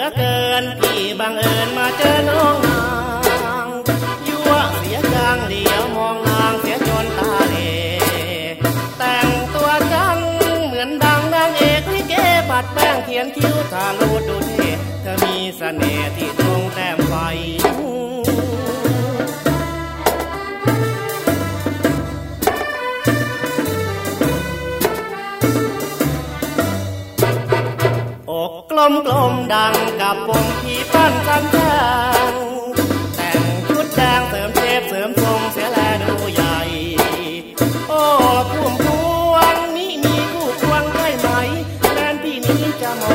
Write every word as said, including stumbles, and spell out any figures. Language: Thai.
อเกินพี่บังเอิญมาเจอน้องนางยั่วเสียจังเหลียวมองนางเสียจนตาเหล่แต่งตัวจังเหมือนดังนางเอกลิเกปัดแป้งเขียนคิ้วทาลูดดูเท่เธอมีเสน่ห์ที่ตรงแต้มไฟอกกลมกลมดังกับปมที่ปั้นกันแทงแต่งชุดแดงเสริมเชฟเสริมทรงเสียแลดูใหญ่โอ้พุ่มพวงนี้มีคู่ควงได้ไหมแฟนพี่นี้จะมอง